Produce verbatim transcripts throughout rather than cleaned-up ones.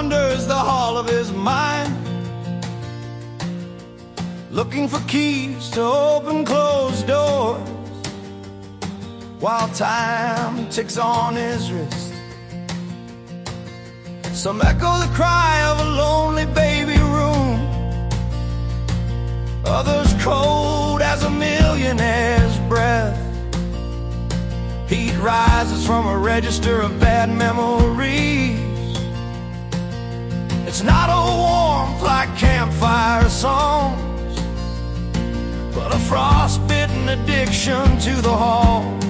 wanders the hall of his mind, looking for keys to open closed doors, while time ticks on his wrist. Some echo the cry of a lonely baby room, others cold as a millionaire's breath. Heat rises from a register of bad memories. It's not a warmth like campfire songs, but a frost-bitten addiction to the halls.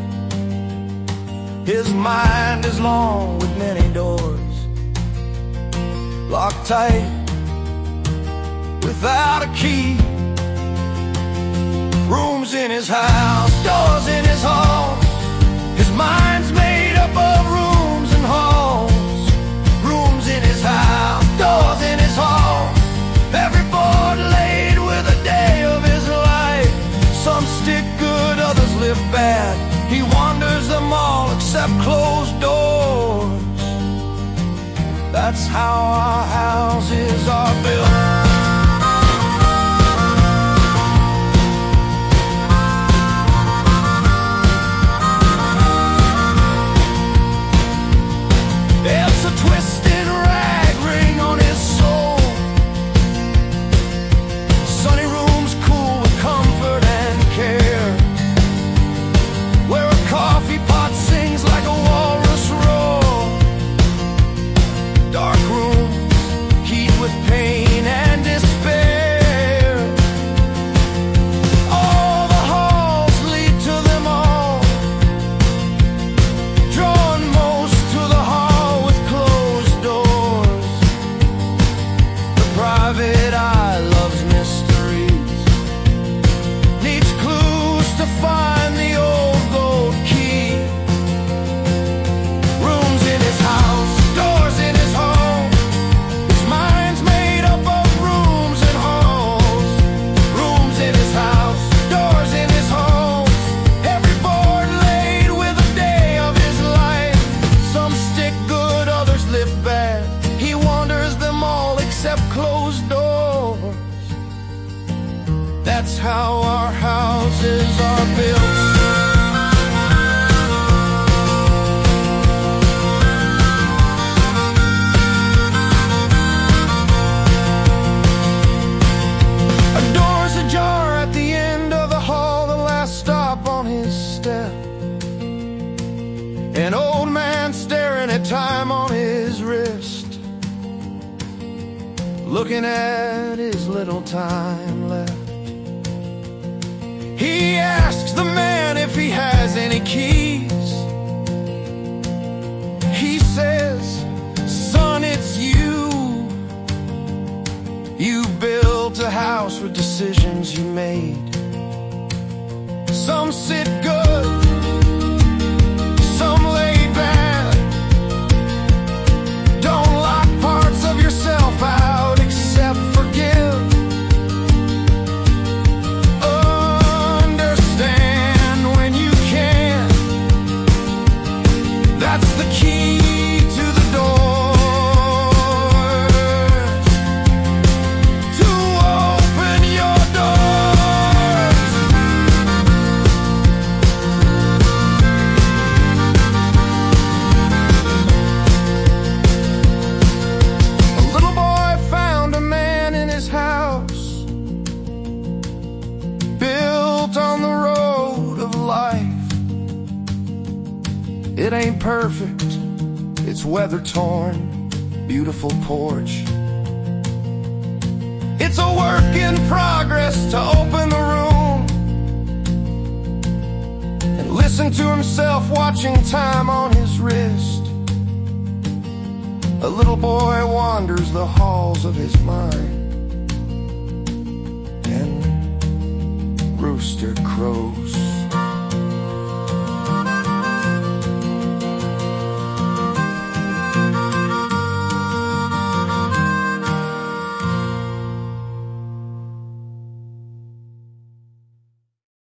His mind is long with many doors, locked tight without a key. Rooms in his house, doors in his halls. His mind's made up of rooms and halls. Rooms in his house, doors in his halls. Every board laid with a day of his life. Some stick good, others live bad. He wanders them all except closed doors. That's how our houses are built. Twisted rag ring on his soul. Sunny rooms cool with comfort and care, where a coffee pot sings like a walrus roar. Dark rooms heat with pain and despair. All the halls lead to them all, drawn most to the heart. Private eye loves mysteries, needs clues to find the old gold key. Rooms in his house, doors in his home. His mind's made up of rooms and halls. Rooms in his house, doors in his home. Every board laid with a day of his life. Some stick good, others live bad. He wanders them all except closed doors. That's how our houses are built. A door's ajar at the end of the hall, the last stop on his step. An old man staring at time on his wrist, looking at his little time left. He asks the man if he has any keys. He says, son, it's you. You built a house with decisions you made. Some sit good, some laid bad. Don't lock parts of yourself out except forgive. Understand when you can. That's the key to the doors, to open your doors. A little boy found a man in his house, built on the road of life. It ain't perfect, it's weather torn, beautiful porch. It's a work in progress to open the room and listen to himself watching time on his wrist. A little boy wanders the halls of his mind, and rooster crows.